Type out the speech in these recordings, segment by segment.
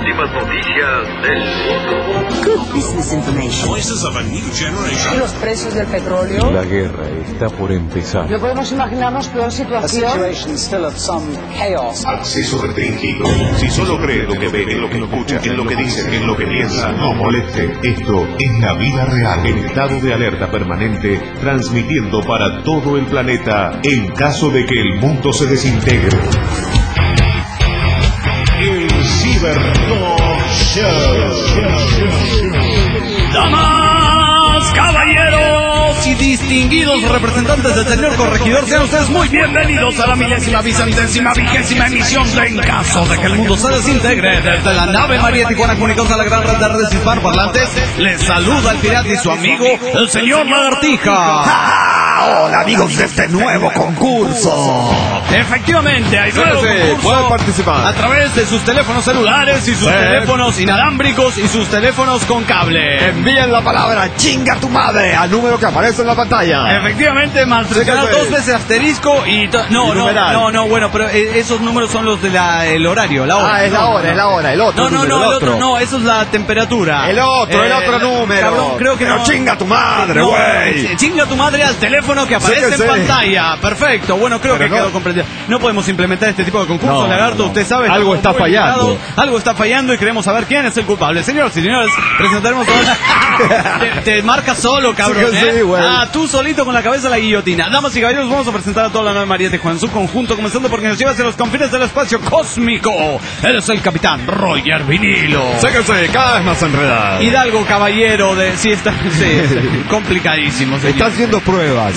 últimas noticias del mundo. Good business information. Voices of a new generation. ¿Y los precios del petróleo? La guerra está por empezar. No podemos imaginarnos peor situación. Acceso restringido. Si solo cree lo que ve, en lo que escucha, en lo que dice, en lo que piensa, no moleste. Esto es la vida real. En estado de alerta permanente, transmitiendo para todo el planeta en caso de que el mundo se desintegre. El Cybertalk Show. Damas, caballeros y distinguidos representantes del señor corregidor, sean ustedes muy bienvenidos a la 1000ª emisión de En caso de que el mundo se desintegre. Desde la nave María Tijuana, comunicados a la gran red de redes hispanoparlantes, les saluda el pirata y su amigo, el señor Lagartija. Hola amigos de este nuevo concurso. Efectivamente, hay nuevo concurso. Pueden participar a través de sus teléfonos celulares y sus teléfonos inalámbricos y sus teléfonos con cable. Envíen la palabra chinga tu madre al número que aparece en la pantalla. Efectivamente, más presionar dos veces asterisco y no, bueno, pero esos números son los de el horario, la hora. Ah, es la hora, el otro. No, eso es la temperatura. El otro número. Cabrón, creo que pero chinga tu madre, güey. Chinga tu madre al teléfono que aparece en pantalla. Perfecto, bueno, creo que quedó comprendido. No podemos implementar este tipo de concursos, Lagarto, usted sabe. Algo está fallando. Algo está fallando y queremos saber quién es el culpable. Señoras y señores, presentaremos ahora. Te marcas solo, cabrón. Sí, tú solito con la cabeza de la guillotina. Damas y caballeros, vamos a presentar a toda la nave María Tijuana en su conjunto, comenzando porque nos lleva hacia los confines del espacio cósmico. Él es el capitán Roger Vinilo. Séquese, cada vez más enredado. Hidalgo caballero de... Sí, complicadísimo, señor. Está haciendo pruebas.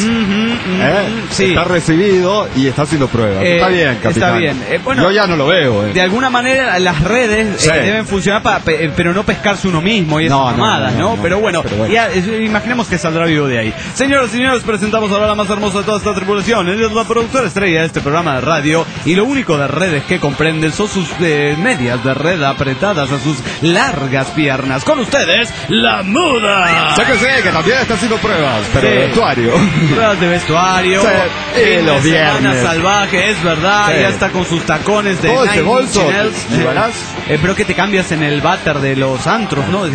Sí. Está recibido y está haciendo pruebas. Está bien, capitán. Está bien. Yo ya no lo veo. De alguna manera las redes deben funcionar pero no pescarse uno mismo y esas mamadas, ¿no? Pero bueno, ya, imaginemos que saldrá vivo de ahí. Señoras y señores, presentamos ahora la más hermosa de toda esta tripulación. Él es la productora estrella de este programa de radio y lo único de redes que comprende son sus medias de red apretadas a sus largas piernas. Con ustedes, la muda. Séquese, que también está haciendo pruebas, pero de vestuario. Pruebas de vestuario. Los viernes. Salvaje, es verdad. Ya está con sus tacones de todo ese bolso. Pero que te cambias en el váter de los antros, ¿no?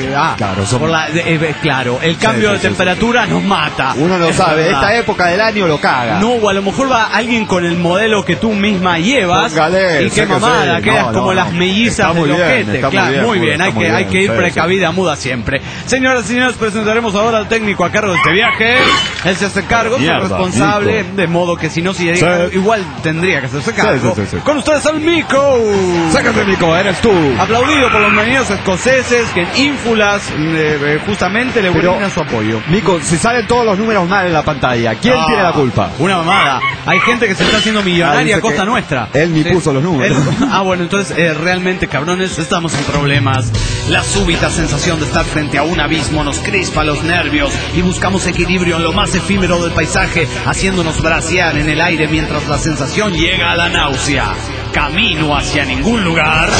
Claro, el cambio de temperatura nos mata. Uno no sabe, esta época del año lo caga. No, o a lo mejor va alguien con el modelo que tú misma llevas. Póngale, y qué mamada, quedas como las mellizas del ojete. Claro, muy bien, hay que ir precavida muda siempre. Señoras y señores, presentaremos ahora al técnico a cargo de este viaje. Él se hace cargo, es el responsable, de modo que si no, igual tendría que hacerse cargo. Con ustedes al Mico. Sácate, Mico, eres tú. Aplaudido por los marineros escoceses que en ínfulas justamente le brindan su apoyo. Mico, si salen todos los números mal en la pantalla, ¿quién tiene la culpa? Una mamada. Hay gente que se está haciendo millonaria a costa nuestra. Él ni puso los números. Bueno, entonces realmente, cabrones, estamos en problemas. La súbita sensación de estar frente a un abismo nos crispa los nervios y buscamos equilibrio en lo más efímero del paisaje, haciéndonos bracear en el aire mientras la sensación llega a la náusea. Camino hacia ningún lugar.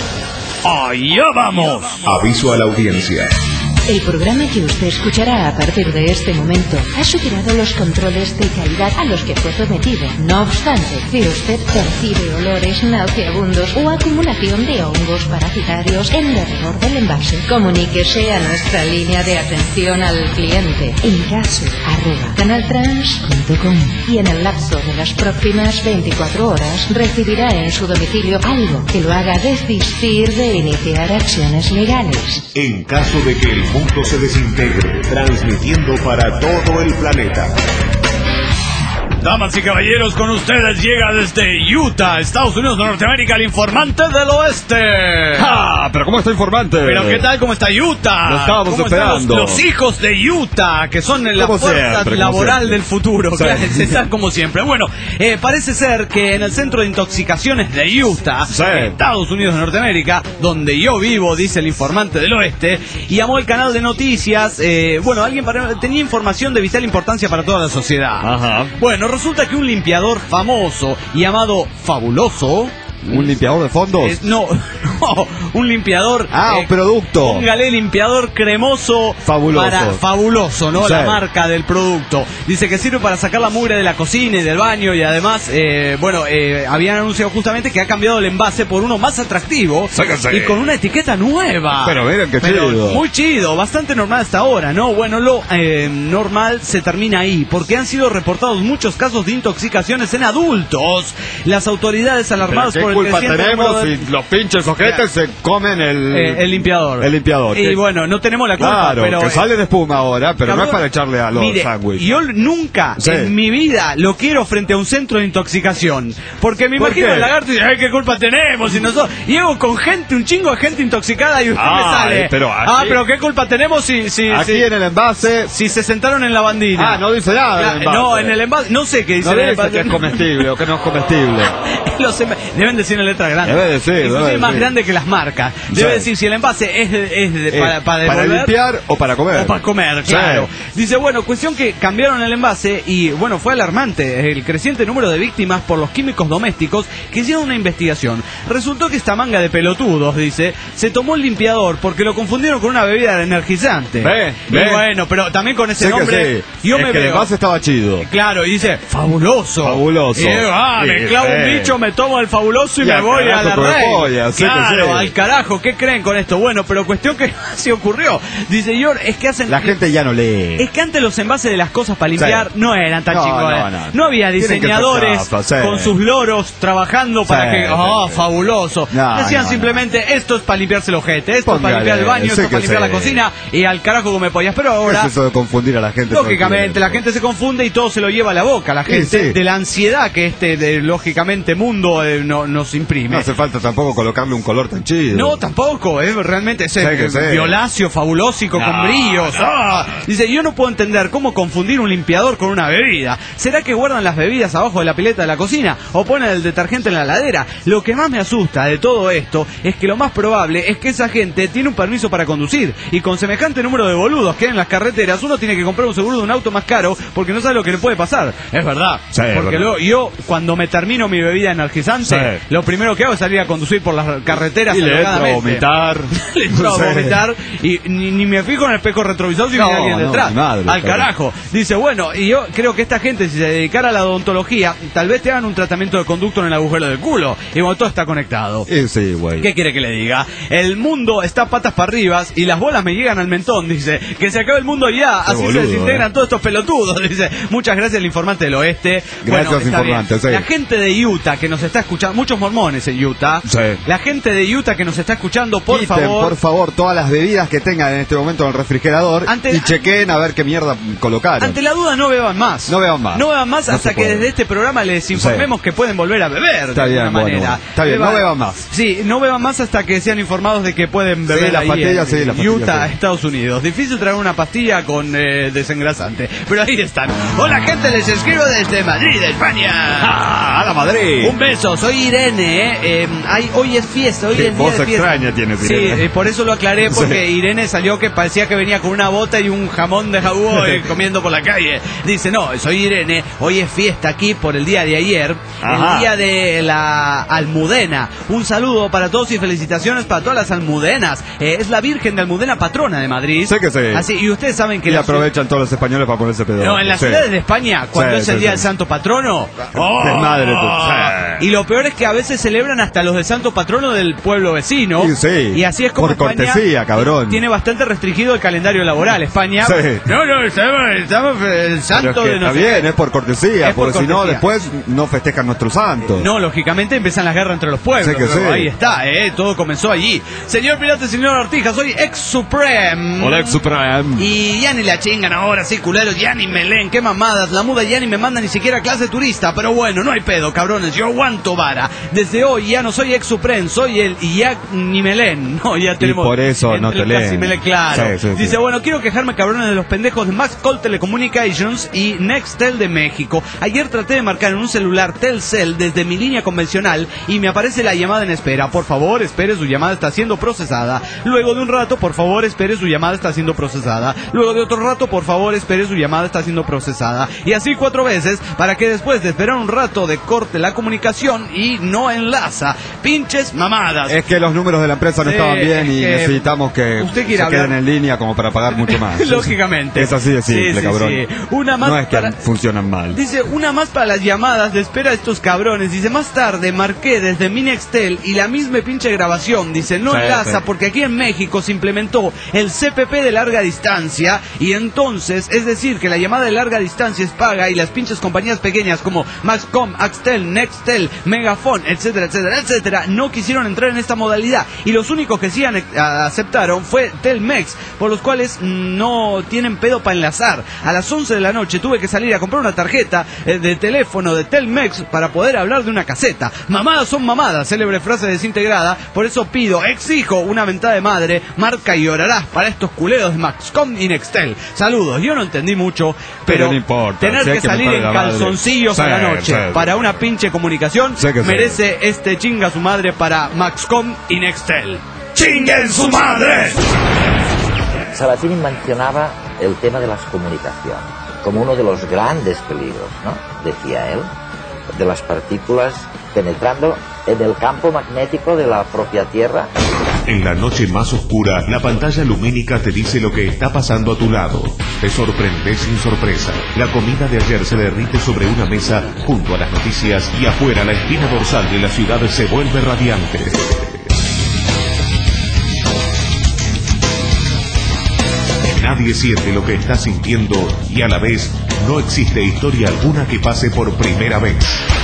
¡Allá vamos! Aviso a la audiencia. El programa que usted escuchará a partir de este momento ha superado los controles de calidad a los que fue sometido. No obstante, si usted percibe olores nauseabundos o acumulación de hongos parasitarios en derredor del envase, comuníquese a nuestra línea de atención al cliente encaso@canaltrans.com y en el lapso de las próximas 24 horas recibirá en su domicilio algo que lo haga desistir de iniciar acciones legales. En caso de que el mundo se desintegre, transmitiendo para todo el planeta. Damas y caballeros, con ustedes llega desde Utah, Estados Unidos de Norteamérica, el informante del oeste. ¡Ah! ¿Pero cómo está informante? ¿Pero qué tal? ¿Cómo está Utah? Lo estábamos esperando. Los hijos de Utah, que son la fuerza laboral del futuro. Claro, están como siempre. Bueno, parece ser que en el centro de intoxicaciones de Utah, Estados Unidos de Norteamérica, donde yo vivo, dice el informante del oeste, y llamó el canal de noticias, alguien tenía información de vital importancia para toda la sociedad. Ajá. Bueno, resulta que un limpiador famoso llamado Fabuloso ¿Un limpiador de fondos? No, un limpiador. Un producto. Póngale limpiador cremoso. Fabuloso, ¿no? Sí. La marca del producto. Dice que sirve para sacar la mugre de la cocina y del baño y además, habían anunciado justamente que ha cambiado el envase por uno más atractivo y con una etiqueta nueva. Pero miren qué chido. Muy chido, bastante normal hasta ahora, ¿no? Bueno, lo normal se termina ahí, porque han sido reportados muchos casos de intoxicaciones en adultos. Las autoridades alarmadas por el culpa creciente tenemos número de... si los pinches ojetes se comen el limpiador? El limpiador. Y bueno, no tenemos la culpa, claro, pero... que sale de espuma ahora, pero cabrón, no es para echarle a los sándwiches. Yo nunca en mi vida lo quiero frente a un centro de intoxicación, porque me imagino el lagarto y dice, ay, ¿qué culpa tenemos? Y nosotros llego con gente, un chingo de gente intoxicada y usted me sale. Pero aquí, pero ¿qué culpa tenemos si aquí en el envase? Si se sentaron en la bandina. No dice nada en el envase. No, en el envase, no sé qué dice en el envase. Que es comestible o que no es comestible. Deben decir en letra grande. Debe decir, es más grande que las marcas. Debe decir si el envase es para devolver, para limpiar o para comer. O para comer, claro. Dice, bueno, cuestión que cambiaron el envase y, bueno, fue alarmante el creciente número de víctimas por los químicos domésticos que hicieron una investigación. Resultó que esta manga de pelotudos, dice, se tomó el limpiador porque lo confundieron con una bebida energizante. Y bueno, pero también con ese nombre, yo me veo. El envase estaba chido. Claro, y dice, fabuloso. Fabuloso. Y digo, me clavo un bicho, me tomo el fabuloso y me voy a la red. Claro, al carajo, ¿qué creen con esto? Bueno, pero cuestión que así ocurrió. Dice, es que hacen... La gente ya no lee. Es que antes los envases de las cosas para limpiar no eran tan chingones. No había diseñadores con sus loros trabajando para que... fabuloso. Decían simplemente, esto es para limpiarse el ojete, esto es para limpiar el baño, esto es para limpiar la cocina y al carajo come pollas. Pero ahora... ¿Qué es eso de confundir a la gente? Lógicamente, la gente se confunde y todo se lo lleva a la boca. La gente de la ansiedad que lógicamente, mundo nos imprime. No hace falta tampoco colocarle un color tan chido. No, tampoco, realmente ese violáceo fabulósico con brillos. Dice, yo no puedo entender cómo confundir un limpiador con una bebida. ¿Será que guardan las bebidas abajo de la pileta de la cocina o ponen el detergente en la heladera? Lo que más me asusta de todo esto es que lo más probable es que esa gente tiene un permiso para conducir y con semejante número de boludos que hay en las carreteras uno tiene que comprar un seguro de un auto más caro porque no sabe lo que le puede pasar. Es verdad. Porque luego yo cuando me termino mi bebida energizante, lo primero que hago es salir a conducir por las carreteras y le entro a vomitar. Le entro a vomitar y ni me fijo en el espejo retrovisor si viene alguien detrás. Al carajo. Dice, bueno, y yo creo que esta gente, si se dedicara a la odontología, tal vez te hagan un tratamiento de conducto en el agujero del culo. Y bueno, todo está conectado. Sí, güey. ¿Qué quiere que le diga? El mundo está patas para arriba y las bolas me llegan al mentón, dice. Que se acabe el mundo ya, así boludo, se desintegran todos estos pelotudos, dice. Muchas gracias al informante del oeste. Gracias, informante. La gente de Utah que nos está escuchando, muchos mormones en Utah. La gente de Utah que nos está escuchando, por favor, todas las bebidas que tengan en este momento en el refrigerador y chequen a ver qué mierda colocaron. Ante la duda, no beban más. No beban más hasta que desde este programa les informemos que pueden volver a beber. Está bien, manera. Está bien, no beban más. Sí, no beban más hasta que sean informados de que pueden beber ahí en Utah, Estados Unidos. Difícil traer una pastilla con desengrasante, pero ahí están. Hola gente, les escribo desde Madrid, España. ¡A la Madrid! Un beso, soy Irene. Hoy es fiesta, hoy es día de fiesta. Extraña tienes, Irene. Sí, por eso lo aclaré, porque Irene salió que parecía que venía con una bota y un jamón de jabugo comiendo por la calle. Dice, no, soy Irene, hoy es fiesta aquí por el día de ayer, el día de la Almudena. Un saludo para todos y felicitaciones para todas las almudenas. Es la Virgen de Almudena, patrona de Madrid. Sé que sí. Así, y ustedes saben que... Y aprovechan todos los españoles para ponerse pedo. No, en las ciudades de España, cuando es el día del santo patrono... Desmadre, y lo peor es que a veces celebran hasta los del santo patrono del pueblo vecino. Y así es como por España cortesía, cabrón. Tiene bastante restringido el calendario laboral. España... No, estamos el santo de está bien, es por cortesía, porque si no, después no festejan nuestro santo. No, lógicamente empiezan las guerras entre los pueblos. Ahí está, todo comenzó allí. Señor Pirata, señor Artija, soy Ex Supreme. Hola, Ex Supreme. Y ya ni la chingan ahora, sí, culeros, ya ni me leen, qué mamadas. La muda ya ni me manda ni siquiera clase turista, pero bueno, no hay pedo, cabrones, yo aguanto vara. Desde hoy ya no soy Ex Supreme, soy el y ya ni me leen. No, ya tenemos. Y por eso no te leen. Claro. Dice, bueno, quiero quejarme, cabrones, de los pendejos de Maxcall Telecommunications y Nextel de México. Ayer traté de marcar en un celular Telcel desde mi línea convencional y me aparece la llamada en espera. Por favor, espere, su llamada está siendo procesada. Luego de un rato, por favor, espere, su llamada está siendo procesada. Luego de otro rato, por favor, espere, su llamada está siendo procesada. Y así 4 veces, para que después de esperar un rato de corte la comunicación y no enlaza. Pinches mamás. llamadas. Es que los números de la empresa no estaban bien y necesitamos que usted se queden en línea como para pagar mucho más. Lógicamente. Es así de simple, cabrón. Sí. Una más no es que funcionan mal. Dice, una más para las llamadas de espera de estos cabrones. Dice, más tarde marqué desde mi Nextel y la misma pinche grabación. Dice, no enlaza porque aquí en México se implementó el CPP de larga distancia y entonces, es decir, que la llamada de larga distancia es paga y las pinches compañías pequeñas como Maxcom, Axtel, Nextel, Megafon, etcétera, etcétera, etcétera, no quisieron entrar en esta modalidad y los únicos que sí aceptaron fue Telmex, por los cuales no tienen pedo para enlazar. A las 11 de la noche tuve que salir a comprar una tarjeta de teléfono de Telmex para poder hablar de una caseta. Mamadas son mamadas, célebre frase desintegrada, por eso pido, exijo una mentada de madre, marca y llorarás para estos culeros de Maxcom y Nextel. Saludos, yo no entendí mucho, pero no importa, tener que salir en calzoncillos a la noche para una pinche comunicación merece este chinga su madre para Maxcom y Nextel. ¡Chinguen su madre! Sabatini mencionaba el tema de las comunicaciones como uno de los grandes peligros, ¿no? Decía él, de las partículas penetrando en el campo magnético de la propia Tierra. En la noche más oscura, la pantalla lumínica te dice lo que está pasando a tu lado. Te sorprendes sin sorpresa. La comida de ayer se derrite sobre una mesa junto a las noticias y afuera la espina dorsal de la ciudad se vuelve radiante. Nadie siente lo que está sintiendo y a la vez no existe historia alguna que pase por primera vez.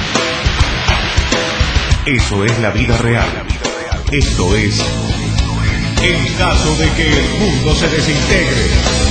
Eso es la vida real. Esto es en caso de que el mundo se desintegre.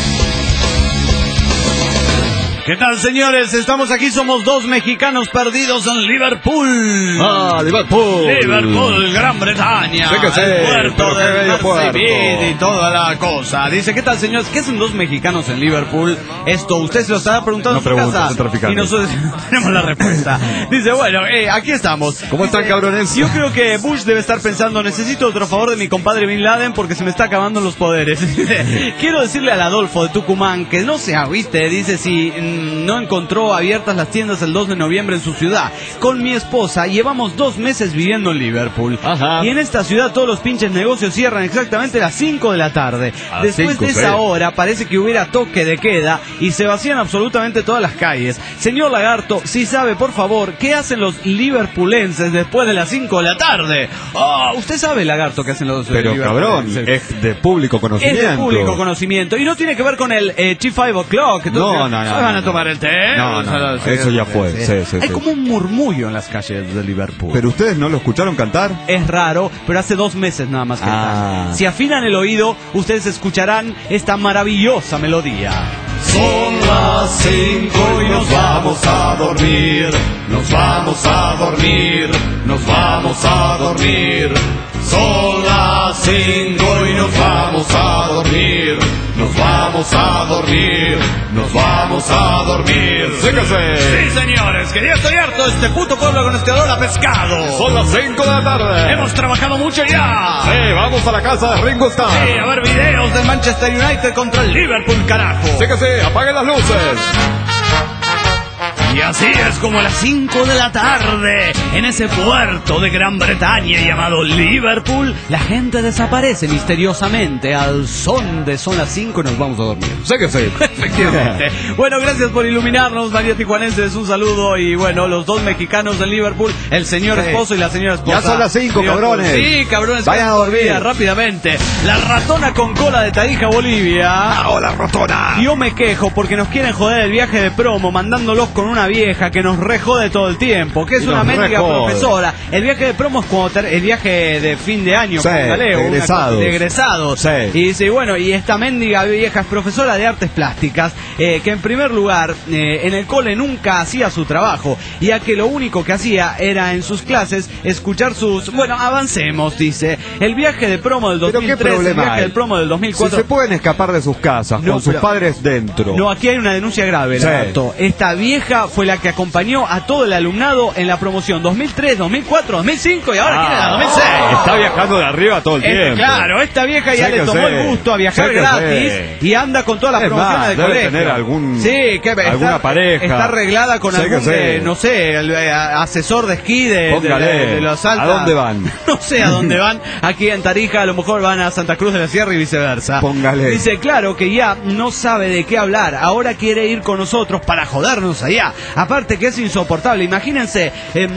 ¿Qué tal, señores? Estamos aquí, somos dos mexicanos perdidos en Liverpool. Liverpool. Liverpool, Gran Bretaña. Sí que sí, el puerto del puerto y toda la cosa. Dice, ¿qué tal, señores? ¿Qué hacen dos mexicanos en Liverpool? Esto, usted se lo estará preguntando en su casa. Y nosotros tenemos la respuesta. Dice, bueno, aquí estamos. ¿Cómo están, cabrones? Yo creo que Bush debe estar pensando, necesito otro favor de mi compadre Bin Laden porque se me está acabando los poderes. Quiero decirle al Adolfo de Tucumán que no se agüite, dice, si no encontró abiertas las tiendas el 2 de noviembre en su ciudad. Con mi esposa llevamos 2 meses viviendo en Liverpool. Ajá. Y en esta ciudad todos los pinches negocios cierran exactamente a las 5 de la tarde. Después de esa hora parece que hubiera toque de queda y se vacían absolutamente todas las calles. Señor Lagarto, si sabe, por favor, ¿qué hacen los liverpulenses después de las 5 de la tarde? Oh, usted sabe, Lagarto, qué hacen los liverpulenses. Pero cabrón, es de público conocimiento. Es de público conocimiento. Y no tiene que ver con el Chief 5 o'clock. No. Van a tomar el té. No, eso ya fue. Sí. Hay como un murmullo en las calles de Liverpool. ¿Pero ustedes no lo escucharon cantar? Es raro, pero hace 2 meses nada más que cantan. Si afinan el oído, ustedes escucharán esta maravillosa melodía. Son las 5 y nos vamos a dormir. Nos vamos a dormir. Nos vamos a dormir. Son las 5 y nos vamos a dormir. Nos vamos a dormir. Nos vamos a dormir. ¡Séquese! Sí, señores, que ya estoy harto de este puto pueblo con este olor a pescado. Son las 5 de la tarde. Hemos trabajado mucho ya. Sí, vamos a la casa de Ringo Starr. Sí, a ver videos del Manchester United contra el Liverpool, carajo. ¡Séquese! ¡Apaguen las luces! Y así es como a las 5 de la tarde, en ese puerto de Gran Bretaña llamado Liverpool, la gente desaparece misteriosamente al son de son las 5 y nos vamos a dormir. Sé que sí. Efectivamente. Bueno, gracias por iluminarnos, María Tijuanenses, un saludo. Y bueno, los dos mexicanos de Liverpool, el señor esposo y la señora esposa. Ya son las 5, cabrones. Sí, cabrones. Vayan a dormir. Rápidamente. La ratona con cola de Tarija, Bolivia. ¡Hola, ratona! Yo me quejo porque nos quieren joder el viaje de promo, mandándolos con una vieja que nos rejode todo el tiempo, que es una mendiga profesora. El viaje de promo es como el viaje de fin de año, de egresados. Sí. Y dice, bueno, y esta mendiga vieja es profesora de artes plásticas, que en primer lugar en el cole nunca hacía su trabajo, ya que lo único que hacía era en sus clases escuchar sus... Bueno, avancemos, dice. El viaje de promo del 2003, el viaje del promo del 2004... Si se pueden escapar de sus casas, con sus padres dentro. No, aquí hay una denuncia grave, Lagarto. Esta vieja fue la que acompañó a todo el alumnado en la promoción 2003, 2004, 2005 y ahora quiere la 2006. Está viajando de arriba todo el tiempo. Claro, esta vieja ya le tomó el gusto a viajar gratis y anda con todas las promociones de colegio. Tener alguna pareja. Está arreglada con algún, no sé, asesor de esquí de los altos. ¿A dónde van? No sé a dónde van. Aquí en Tarija a lo mejor van a Santa Cruz de la Sierra y viceversa. Póngale. Dice, claro que ya no sabe de qué hablar. Ahora quiere ir con nosotros para jodernos allá. Aparte que es insoportable. Imagínense,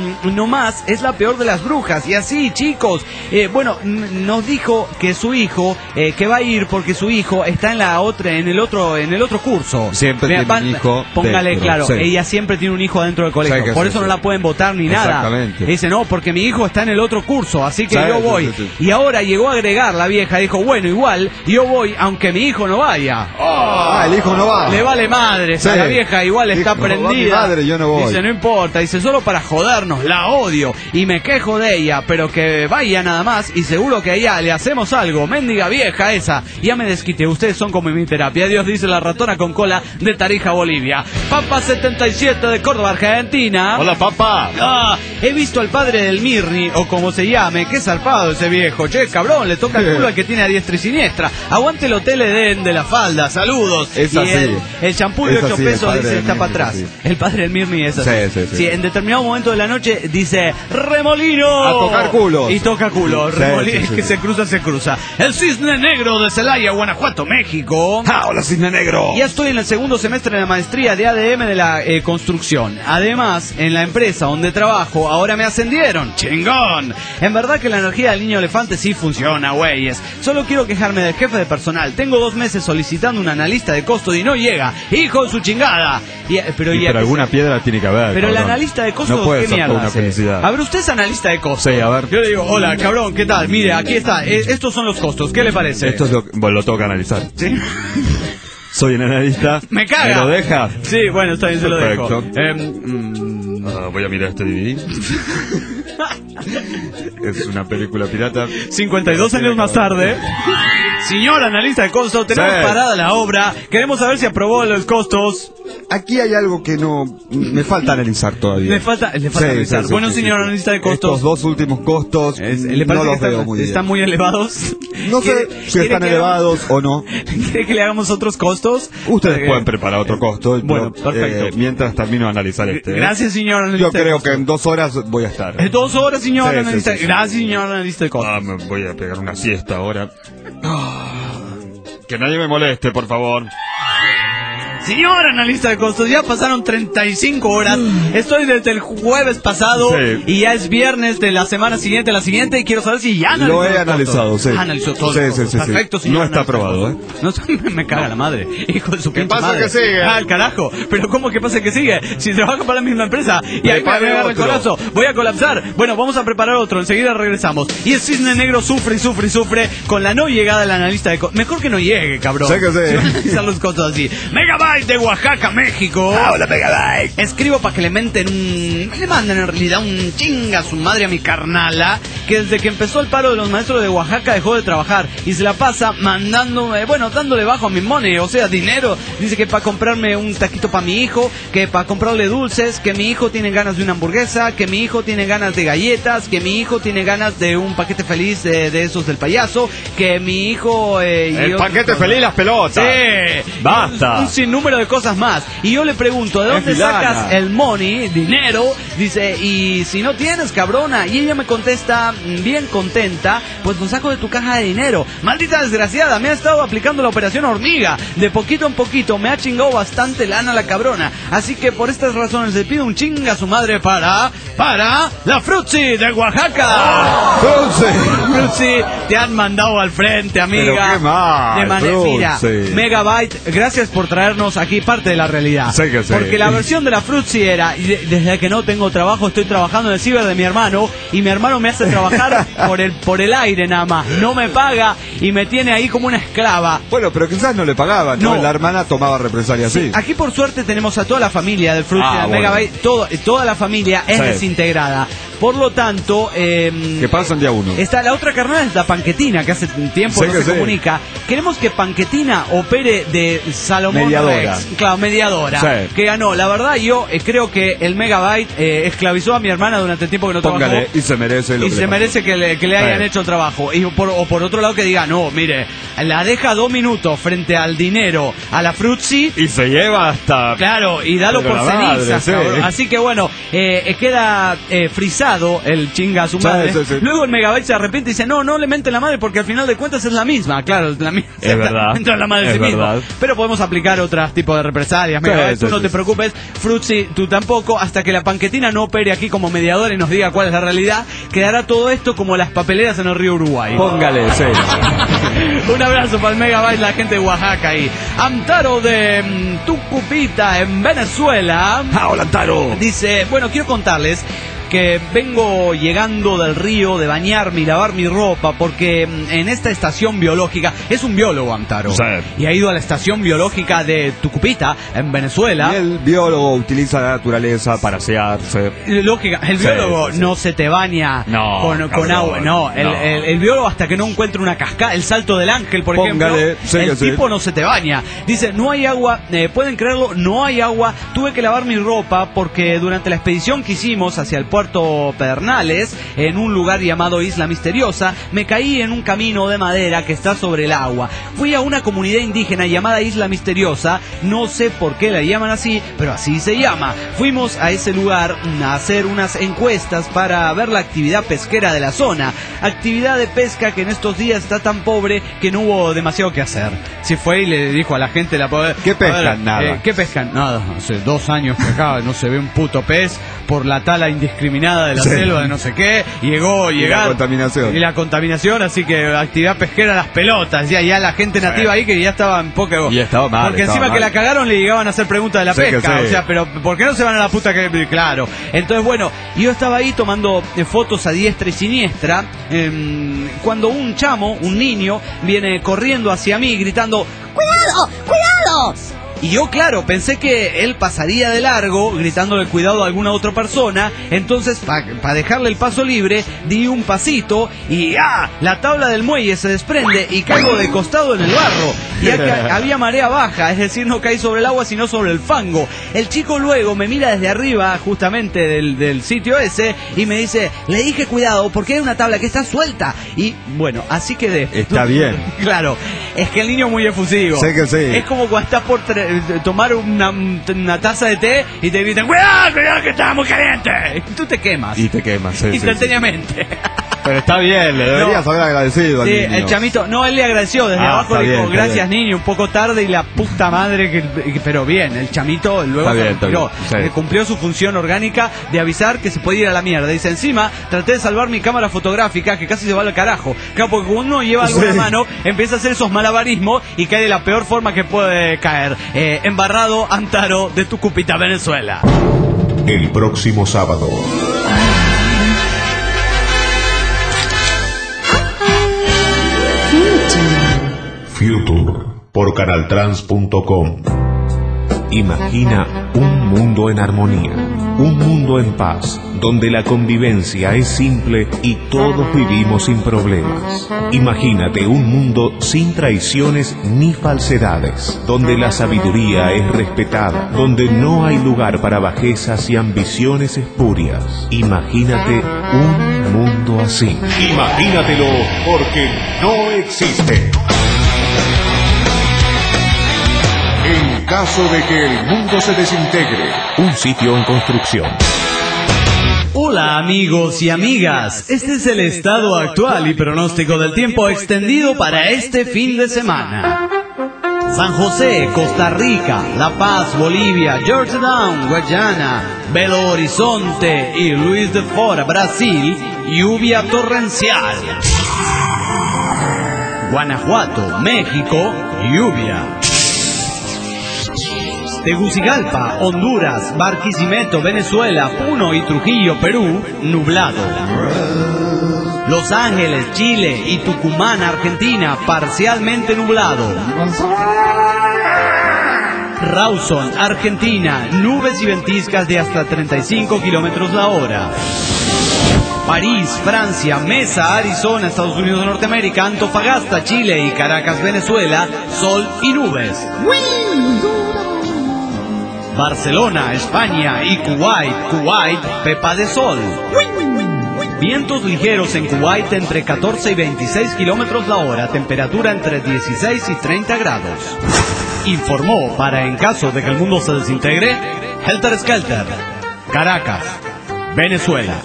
nomás es la peor de las brujas. Y así, chicos, bueno, nos dijo que su hijo, que va a ir porque su hijo está en el otro curso. Siempre tiene un hijo. Póngale dentro, claro, sí. Ella siempre tiene un hijo dentro del colegio. Por eso no la pueden votar ni nada. Exactamente. Dice, no, porque mi hijo está en el otro curso, así que yo voy. Sí. Y ahora llegó a agregar la vieja, dijo, bueno, igual, yo voy aunque mi hijo no vaya. El hijo no va. Le vale madre, a la vieja igual está prendida. Mi madre, yo no voy. Dice, no importa, dice, solo para jodernos, la odio y me quejo de ella, pero que vaya nada más y seguro que allá le hacemos algo, mendiga vieja esa. Ya me desquité, ustedes son como mi terapia. Dios, dice la ratona con cola de Tarija, Bolivia. Papa 77 de Córdoba, Argentina. Hola, papá. He visto al padre del Mirni, o como se llame, qué zarpado ese viejo. Che, cabrón, le toca el culo al que tiene a diestra y siniestra. Aguante el Hotel Edén de la falda, saludos. Es y así. el champú de 8 pesos dice, está para atrás. El padre del Mirni es así. Sí, en determinado momento de la noche dice, remolino. A tocar culos. Y toca culo. Es que se cruza. El Cisne Negro de Celaya, Guanajuato, México. Hola, Cisne Negro. Ya estoy en el segundo semestre de la maestría de ADM de la construcción. Además, en la empresa donde trabajo, ahora me ascendieron. ¡Chingón! En verdad que la energía del niño elefante sí funciona, güeyes. Solo quiero quejarme del jefe de personal. Tengo 2 meses solicitando un analista de costos y no llega. ¡Hijo de su chingada! Pero alguna piedra tiene que haber. Pero el analista de costos, no puede ¿qué mierda una hace? felicidad. A ver, usted es analista de costos. Sí, a ver. Yo le digo, hola, cabrón, ¿qué tal? Mire, aquí está. Estos son los costos. ¿Qué le parece? Esto es lo tengo que analizar. ¿Sí? Soy un analista. ¡Me caga! ¿Me lo deja? Sí, bueno, está bien, se lo dejo. Voy a mirar este DVD. Es una película pirata. 52 años más tarde. Señor analista de costos, tenemos parada la obra. Queremos saber si aprobó los costos. Aquí hay algo que no... Me falta analizar todavía. Le falta analizar. Bueno, señor analista de costos. Estos 2 últimos costos ¿le parece no los que veo muy bien. ¿Están muy elevados? No sé si están elevados o no. ¿Quiere que le hagamos otros costos? Ustedes pueden preparar otro costo. Bueno, perfecto. Mientras termino de analizar este. Gracias, señor analista. Yo creo que en 2 horas voy a estar. 2 horas, señor analista. Sí. Gracias, señor analista de costos. Me voy a pegar una siesta ahora. Que nadie me moleste, por favor. Señor analista de costos, ya pasaron 35 horas. Estoy desde el jueves pasado y ya es viernes de la semana siguiente, y quiero saber si ya analizó. Lo he analizado, sí. Analizó todo. Sí. Perfecto, señor. No está aprobado, No, me caga la madre. Hijo de su pinche madre. ¿Qué pasa que sigue? El carajo. Pero ¿cómo que pasa que sigue? Si trabaja para la misma empresa y ahí me agarra el colapso. Voy a colapsar. Bueno, vamos a preparar otro. Enseguida regresamos. Y el Cisne Negro sufre con la no llegada del analista de costos. Mejor que no llegue, cabrón. Sí que sí. Si van a analizar los costos así. Megabyte de Oaxaca, México. Hola, Megabyte. Escribo para que le manden en realidad un chinga a su madre a mi carnala, que desde que empezó el paro de los maestros de Oaxaca dejó de trabajar y se la pasa mandándome, dándole bajo a mi money, o sea, dinero. Dice que para comprarme un taquito para mi hijo, que para comprarle dulces, que mi hijo tiene ganas de una hamburguesa, que mi hijo tiene ganas de galletas, que mi hijo tiene ganas de un paquete feliz de esos del payaso, que mi hijo... el paquete feliz, las pelotas. Sí. Basta. Un sinnúmero de cosas más. Y yo le pregunto, ¿de dónde sacas el money, dinero? Dice, y si no tienes, cabrona. Y ella me contesta, bien contenta, pues lo saco de tu caja de dinero. Maldita desgraciada, me ha estado aplicando la operación hormiga. De poquito en poquito me ha chingado bastante lana la cabrona. Así que por estas razones le pido un chinga a su madre para la Frutzi de Oaxaca. Frutzi, te han mandado al frente, amiga. Pero qué mal, mira, Megabyte, gracias por traernos aquí parte de la realidad. Sí. Porque la versión de la Frutzi era, desde que no tengo trabajo estoy trabajando en el ciber de mi hermano y mi hermano me hace trabajar por el aire nada más. No me paga y me tiene ahí como una esclava. Bueno, pero quizás no le pagaban, ¿no? La hermana tomaba represalias, sí. Aquí por suerte tenemos a toda la familia del Frutzi de Megabyte, toda la familia es desintegrada. Por lo tanto... que pasan día 1. Está la otra carnada, es la Panquetina, que hace tiempo no se comunica. Queremos que Panquetina opere de Salomón mediadora. Rex. Claro, mediadora. Sí. Que ganó. La verdad, yo creo que el Megabyte esclavizó a mi hermana durante el tiempo que no trabajó. Y se merece lo y se merece que le hayan hecho el trabajo. Y por otro lado que diga, no, mire, la deja 2 minutos frente al dinero, a la Fruzzi. Y se lleva hasta... Claro, y dalo por cenizas. Sí. Así que bueno, queda frisado el chinga a su madre. Sí. Luego el Megabyte se arrepiente y dice, no le menten la madre porque al final de cuentas es la misma. Claro, la misma. Es verdad. Dentro de la madre de sí mismo. Pero podemos aplicar otros tipos de represalias. Megabyte, tú no te preocupes. Fruzzi, tú tampoco. Hasta que la Panquetina no opere aquí como mediadora y nos diga cuál es la realidad, quedará todo esto como las papeleras en el río Uruguay. Póngale, sí. Un abrazo para el Megabyte, la gente de Oaxaca y Amtaro de Tucupita en Venezuela. Hola, Amtaro. Dice, bueno, quiero contarles que vengo llegando del río de bañarme y lavar mi ropa porque en esta estación biológica, es un biólogo Amtaro, sí. Y ha ido a la estación biológica de Tucupita en Venezuela. Y el biólogo utiliza la naturaleza para asearse. Lógica, el biólogo no se te baña con agua, no. El biólogo hasta que no encuentre una cascada, el salto del ángel, por ejemplo, el tipo no se te baña. Dice, no hay agua, pueden creerlo, no hay agua, tuve que lavar mi ropa porque durante la expedición que hicimos hacia el puerto Pedernales, en un lugar llamado Isla Misteriosa, me caí en un camino de madera que está sobre el agua. Fui a una comunidad indígena llamada Isla Misteriosa, no sé por qué la llaman así, pero así se llama. Fuimos a ese lugar a hacer unas encuestas para ver la actividad pesquera de la zona, actividad de pesca que en estos días está tan pobre que no hubo demasiado que hacer. Se fue y le dijo a la gente ¿qué pescan? Nada. ¿Qué pescan? Nada. Hace 2 años que acá no se ve un puto pez por la tala indiscriminada de la selva de no sé qué. La contaminación, así que actividad pesquera a las pelotas. Ya la gente nativa ahí que ya estaba un poco... Y estaba mal. Porque encima que la cagaron le llegaban a hacer preguntas de la pesca. O sea, pero ¿por qué no se van a la puta que...? Claro. Entonces, bueno, yo estaba ahí tomando fotos a diestra y siniestra cuando un chamo, un niño, viene corriendo hacia mí gritando ¡cuidado! ¡Cuidado! Y yo, claro, pensé que él pasaría de largo, gritándole cuidado a alguna otra persona. Entonces, para dejarle el paso libre, di un pasito y la tabla del muelle se desprende y caigo de costado en el barro. Y había marea baja, es decir, no caí sobre el agua, sino sobre el fango. El chico luego me mira desde arriba, justamente del sitio ese, y me dice, le dije cuidado, porque hay una tabla que está suelta. Y, bueno, así quedé. Está bien. Claro, es que el niño es muy efusivo. Sé que sí. Es como cuando estás por tomar una taza de té y te gritan cuidado que está muy caliente, y tú te quemas instantáneamente. Pero está bien, le deberías haber agradecido al niño. El chamito, él le agradeció desde abajo, le dijo gracias niño, un poco tarde y la puta madre pero bien, el chamito luego cumplió su función orgánica de avisar que se puede ir a la mierda. Dice, encima traté de salvar mi cámara fotográfica que casi se va al carajo. Claro, porque cuando uno lleva algo en la mano empieza a hacer esos malabarismos y cae de la peor forma que puede caer. Embarrado Amtaro de Tucupita, Venezuela. El próximo sábado. Future por canaltrans.com. Imagina un mundo en armonía, un mundo en paz, donde la convivencia es simple y todos vivimos sin problemas. Imagínate un mundo sin traiciones ni falsedades, donde la sabiduría es respetada, donde no hay lugar para bajezas y ambiciones espurias. Imagínate un mundo así. Imagínatelo, porque no existe. En caso de que el mundo se desintegre, un sitio en construcción. Hola amigos y amigas, este es el estado actual y pronóstico del tiempo extendido para este fin de semana. San José, Costa Rica, La Paz, Bolivia, Georgetown, Guayana, Belo Horizonte y Luis de Fora, Brasil, lluvia torrencial. Guanajuato, México, lluvia. Tegucigalpa, Honduras, Barquisimeto, Venezuela, Puno y Trujillo, Perú, nublado. Los Ángeles, Chile y Tucumán, Argentina, parcialmente nublado. Rawson, Argentina, nubes y ventiscas de hasta 35 kilómetros la hora. París, Francia, Mesa, Arizona, Estados Unidos de Norteamérica, Antofagasta, Chile y Caracas, Venezuela, sol y nubes. Barcelona, España y Kuwait, pepa de sol. Vientos ligeros en Kuwait entre 14 y 26 kilómetros la hora, temperatura entre 16 y 30 grados. Informó para en caso de que el mundo se desintegre, Helter Skelter, Caracas, Venezuela.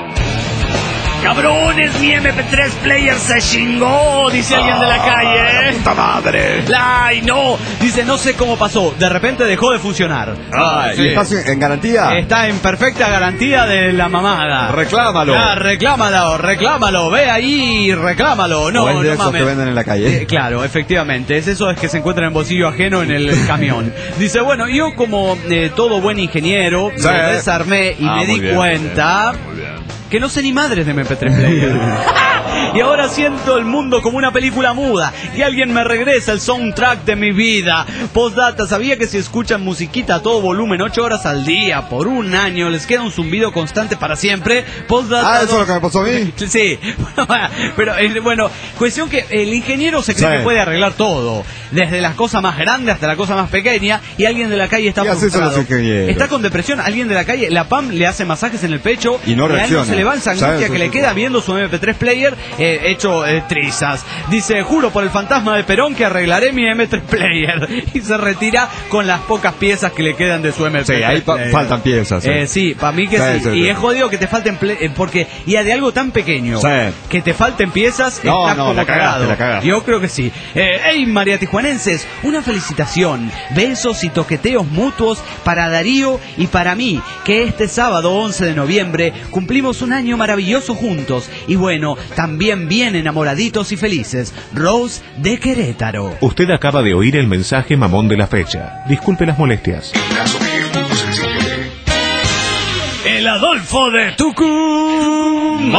¡Cabrones, mi MP3 player se chingó! Dice alguien de la calle. ¡Puta madre! ¡Ay, no! Dice, no sé cómo pasó. De repente dejó de funcionar. Ay, sí. ¿Y estás en garantía? Está en perfecta garantía de la mamada. ¡Reclámalo! Reclámalo. Ve ahí y reclámalo. No, o es de no esos mames. que venden en la calle. Claro, efectivamente. Es eso, es que se encuentra en el bolsillo ajeno en el camión. Dice, bueno, yo como todo buen ingeniero, Sí. lo desarmé y me di cuenta... que no sé ni madres de MP3 Player. Y ahora siento el mundo como una película muda. Que alguien me regresa el soundtrack de mi vida. Postdata, ¿sabía que si escuchan musiquita a todo volumen 8 horas al día por un año les queda un zumbido constante para siempre? Postdata. ¿Eso es lo que me pasó a mí? Sí. Pero bueno, cuestión que el ingeniero se cree que puede arreglar todo. Desde las cosas más grandes hasta la cosa más pequeña. Y alguien de la calle está frustrado. Está con depresión. Alguien de la calle, la PAM le hace masajes en el pecho. Y no reacciona. Se le va esa angustia que le queda viendo su MP3 player hecho trizas. Dice, juro por el fantasma de Perón que arreglaré mi MP3 player. Y se retira con las pocas piezas que le quedan de su MP3 Sí, ahí faltan piezas. sí, para mí que sí. Y es jodido que te falten porque ya de algo tan pequeño que te falten piezas está como la cagaste. Yo creo que sí. Hey, María Tijuanenses, una felicitación, besos y toqueteos mutuos para Darío y para mí, que este sábado 11 de noviembre cumplimos un año maravilloso juntos. Y bueno, también bien enamoraditos y felices. Rose de Querétaro. Usted acaba de oír el mensaje mamón de la fecha. Disculpe las molestias. El Adolfo de Tucumán.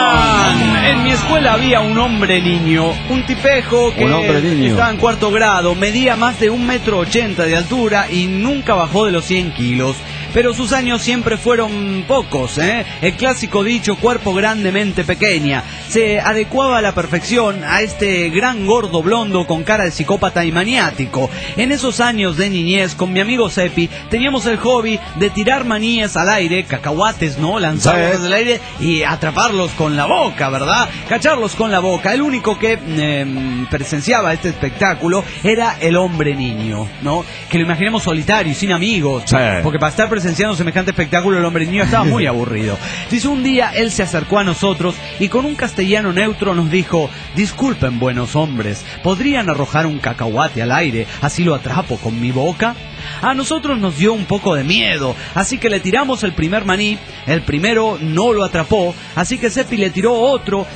En mi escuela había un hombre niño, un tipejo que estaba en cuarto grado, medía más de 1,80 m de altura y nunca bajó de los 100 kilos. Pero sus años siempre fueron pocos, ¿eh? El clásico dicho, cuerpo grandemente pequeña, se adecuaba a la perfección a este gran gordo blondo con cara de psicópata y maniático. En esos años de niñez, con mi amigo Sepi, teníamos el hobby de tirar maníes al aire, cacahuates, ¿no? Lanzarlos al aire y atraparlos con la boca, ¿verdad? Cacharlos con la boca. El único que presenciaba este espectáculo era el hombre niño, ¿no? Que lo imaginemos solitario y sin amigos, porque para estar presenciando semejante espectáculo el hombre niño estaba muy aburrido. Dice, un día él se acercó a nosotros y con un castellano neutro nos dijo: disculpen, buenos hombres, ¿podrían arrojar un cacahuate al aire? Así lo atrapo con mi boca. A nosotros nos dio un poco de miedo, así que le tiramos el primer maní. El primero no lo atrapó, así que Sepi le tiró otro,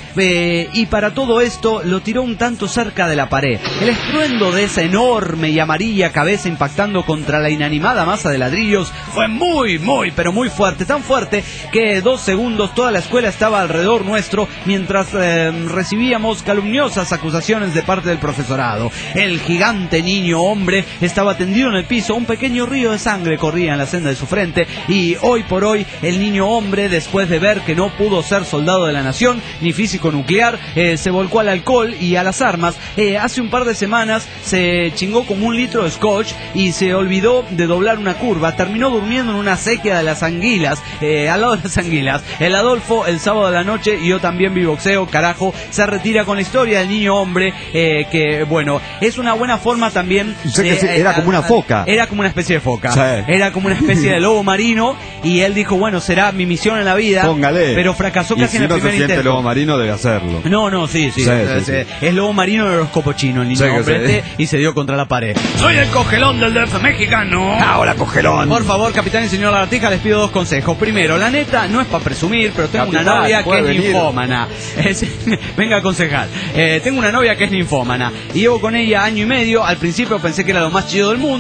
y para todo esto lo tiró un tanto cerca de la pared. El estruendo de esa enorme y amarilla cabeza impactando contra la inanimada masa de ladrillos fue muy, pero muy fuerte, tan fuerte que 2 segundos toda la escuela estaba alrededor nuestro mientras recibíamos calumniosas acusaciones de parte del profesorado. El gigante niño hombre estaba tendido en el piso, un pequeño río de sangre corría en la senda de su frente, y hoy por hoy el niño hombre, después de ver que no pudo ser soldado de la nación ni físico nuclear, se volcó al alcohol y a las armas. Hace un par de semanas se chingó como 1 litro de scotch y se olvidó de doblar una curva, terminó durmiendo en una sequía de las anguilas, al lado de las anguilas. El Adolfo, el sábado de la noche, y yo también vi boxeo, carajo, se retira con la historia del niño hombre, que bueno, es una buena forma también era como una foca. Era como una especie de foca, era como una especie de lobo marino, y él dijo, bueno, será mi misión en la vida. Póngale. Pero fracasó casi en el primer intento. Si no se siente lobo marino, debe hacerlo. No, sí. Es lobo marino de los copochinos, el niño hombre y se dio contra la pared. Soy el cogelón del DF mexicano. Hola, cogelón. Por favor, capitán y señor Lagartija, les pido 2 consejos. Primero, la neta, no es para presumir, pero tengo una novia que es ninfómana. Venga a aconsejar. Tengo una novia que es ninfómana y llevo con ella 1 año y medio. Al principio pensé que era lo más chido del mundo, ya que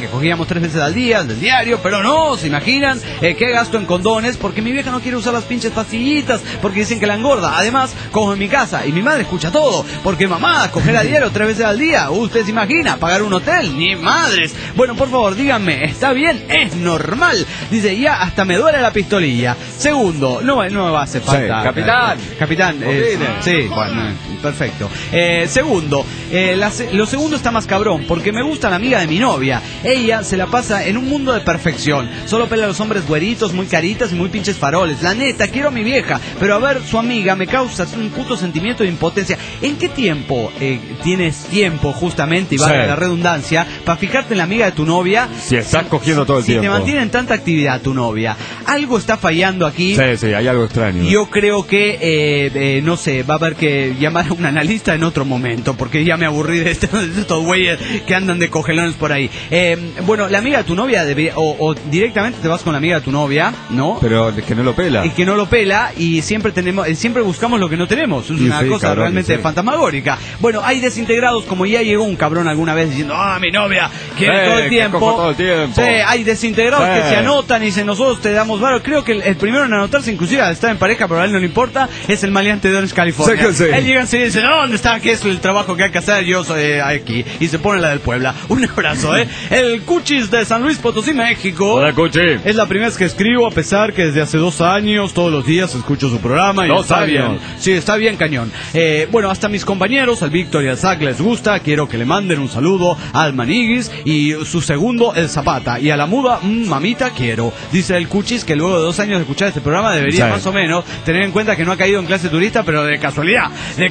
que cogíamos 3 veces al día, del diario, pero no, ¿se imaginan? ¿Qué gasto en condones? Porque mi vieja no quiere usar las pinches pastillitas, porque dicen que la engorda. Además, cojo en mi casa y mi madre escucha todo, porque mamá, coger a diario 3 veces al día, ¿usted se imagina? ¿Pagar un hotel? Ni madres. Bueno, por favor, díganme, ¿está bien? Es normal. Dice, ya hasta me duele la pistolilla. Segundo, no me va a hacer falta. Sí, capitán. Sí, bueno, perfecto. Segundo, lo segundo está más cabrón, porque me gusta la amiga de mi novia. Ella se la pasa en un mundo de perfección. Solo pela a los hombres güeritos, muy caritas y muy pinches faroles. La neta, quiero a mi vieja, pero a ver, su amiga me causa un puto sentimiento de impotencia. ¿En qué tiempo tienes tiempo, justamente, y valga la redundancia, para fijarte en la amiga de tu novia? Si estás cogiendo todo el tiempo. Si te mantiene en tanta actividad tu novia, algo está fallando aquí. Sí, hay algo extraño. Yo creo que, no sé, va a haber que llamar a un analista en otro momento, porque ya me aburrí de estos güeyes que andan de cogelones por ahí. Bueno, la amiga de tu novia debería, o directamente te vas con la amiga de tu novia, ¿no? Pero es que no lo pela. Y que no lo pela, y siempre buscamos lo que no tenemos. Es una cosa cabrón, realmente fantasmagórica. Bueno, hay desintegrados, como ya llegó un cabrón alguna vez diciendo, mi novia quiere todo el tiempo. Sí, hay desintegrados que se anotan y dicen, nosotros te damos valor. Creo que el primero en anotarse, inclusive al estar en pareja, pero a él no le importa, es el maleante de Orange, California. Él llega enseguida y dice, ¿dónde está? ¿Qué es el trabajo que hay que hacer? Yo soy aquí. Y se pone la del Puebla. Un abrazo, El Cuchis de San Luis Potosí, México. Hola, Cuchi. Es la primera vez que escribo, a pesar que desde hace 2 años, todos los días escucho su programa. Y 2 está años. Bien. Sí, está bien cañón. Bueno, hasta mis compañeros, al Víctor y al Zach, les gusta. Quiero que le manden un saludo al Maniguis y su segundo, el Zapata. Y a la muda, mamita, quiero. Dice el Cuchis que luego de 2 años de escuchar este programa debería más o menos tener en cuenta que no ha caído en clase turista, pero de casualidad.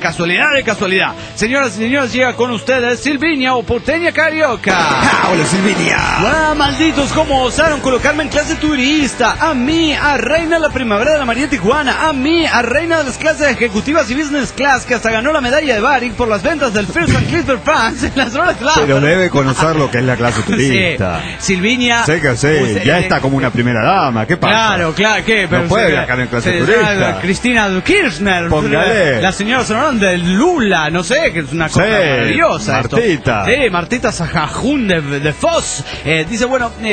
Señoras y señores, llega con ustedes Silvinia o Porteña Carioca. Hola, Silvinia. Malditos, ¿cómo osaron colocarme en clase turista? A mí, a reina de la primavera de la María Tijuana. A mí, a reina de las clases ejecutivas y business class, que hasta ganó la medalla de Baric por las ventas del First and Clipper France en las horas clases. Pero debe conocer lo que es la clase turista. Sí. Silvinia. Sé que sé, ya está como una primera dama. ¿Qué pasa? Claro, ¿qué? No puede viajar en clase turista. Cristina Kirchner. Póngale. La señora Sonarón de Lula, no sé, que es una cosa maravillosa. Martita. Sí, Martita Sajajún de Foz. Dice,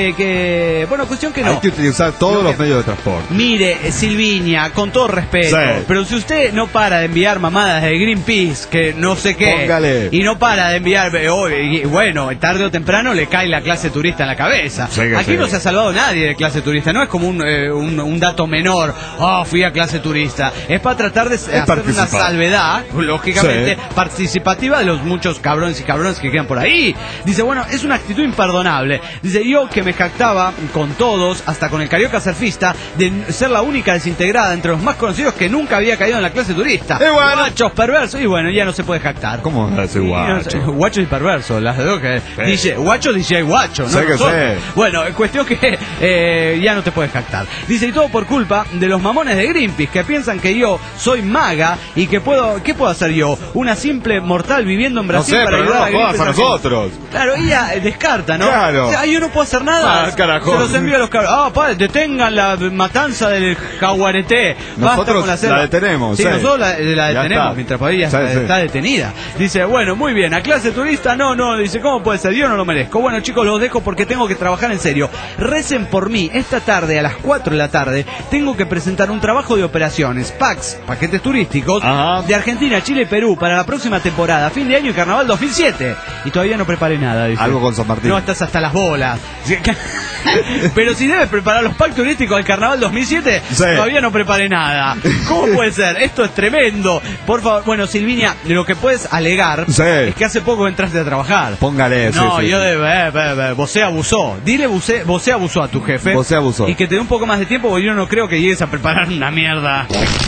cuestión que no. Hay que utilizar todos los medios de transporte. Mire, Silvinia, con todo respeto, pero si usted no para de enviar mamadas de Greenpeace, que no sé qué, póngale, y no para de enviar, bueno, tarde o temprano le cae la clase turista en la cabeza. Aquí no se ha salvado nadie de clase turista, no es como un dato menor, fui a clase turista. Es para tratar de hacer una salvedad, lógicamente, participativa de los muchos cabrones y cabrones que quedan por ahí. Dice, bueno, es una actitud imperdonable. Dice, yo que me jactaba con todos, hasta con el Carioca surfista, de ser la única desintegrada entre los más conocidos que nunca había caído en la clase turista. Guachos, perversos, y bueno, ya no se puede jactar. ¿Cómo hace guacho? Guacho y perverso, las de dos que dice guacho, dice guacho, ¿no? Bueno, cuestión que ya no te puedes jactar. Dice, y todo por culpa de los mamones de Greenpeace, que piensan que yo soy maga y que ¿qué puedo hacer yo? Una simple mortal viviendo en Brasil para ayudar a Greenpeace. A nosotros. Claro, ella descarta, ¿no? Claro. O sea, yo no puedo hacer nada. Carajo. Se los envío a los cabros. Detengan la matanza del Jaguareté. Nosotros la detenemos. Sí, nosotros la detenemos mientras todavía está detenida. Dice, bueno, muy bien, a clase turista no. Dice, ¿cómo puede ser? Yo no lo merezco. Bueno, chicos, los dejo porque tengo que trabajar en serio. Recen por mí. Esta tarde, a las 4 de la tarde, tengo que presentar un trabajo de operaciones, PAX, paquetes turísticos, de Argentina, Chile y Perú para la próxima temporada, fin de año y carnaval 2007. Y todavía no preparé nada, dice. Algo con San Martín. No, estás hasta las bolas. Pero si debes preparar los packs turísticos del carnaval 2007, todavía no preparé nada. ¿Cómo puede ser? Esto es tremendo. Por favor, bueno, Silvinia, lo que puedes alegar es que hace poco entraste a trabajar. Póngale. No, vos abusó. Dile vos abusó a tu jefe. Vos abusó. Y que te dé un poco más de tiempo, porque yo no creo que llegues a preparar una mierda.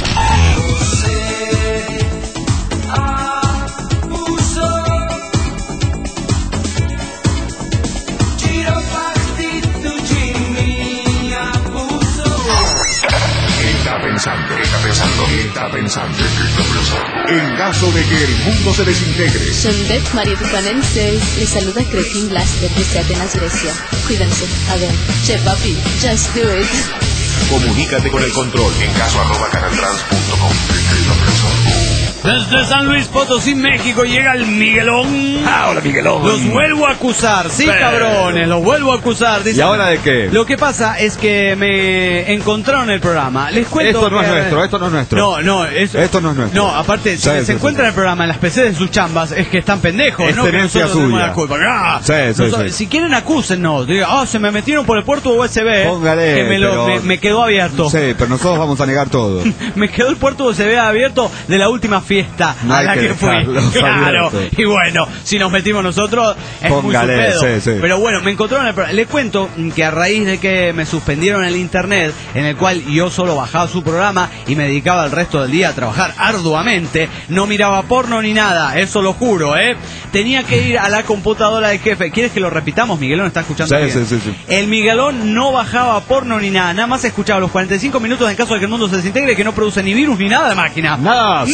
Está pensando. En caso de que el mundo se desintegre. Shembet, María Tucanenses, les saluda Cretin Blaster desde Atenas, Grecia. Cuídense, a ver, che papi, just do it. Comunícate con el control en caso@canaltrans.com. Desde San Luis Potosí, México, llega el Miguelón. Hola, Miguelón. Los vuelvo a acusar, sí, cabrones, los vuelvo a acusar. Dicen, ¿y ahora de qué? Lo que pasa es que me encontraron el programa. Les cuento. Esto no es nuestro, esto no es nuestro. No, esto no es nuestro. No, aparte, si se encuentran el programa en las PC de sus chambas, es que están pendejos, es ¿no? tenencia suya. Sí. Si quieren, acúsennos. Digan, se me metieron por el puerto USB. Póngale, que me quedó abierto. Sí, pero nosotros vamos a negar todo. Me quedó el puerto USB abierto de la última fiesta no a la que fui. Claro. Abiertos. Y bueno, si nos metimos nosotros, es póngale, muy su pedo. Sí. Pero bueno, me encontraron el programa. Les cuento que a raíz de que me suspendieron el internet, en el cual yo solo bajaba su programa y me dedicaba el resto del día a trabajar arduamente, no miraba porno ni nada, eso lo juro, tenía que ir a la computadora del jefe. ¿Quieres que lo repitamos? Miguelón está escuchando bien. Sí. El Miguelón no bajaba porno ni nada más escuchaba los 45 minutos en caso de que el mundo se desintegre, que no produce ni virus ni nada de máquina. Nada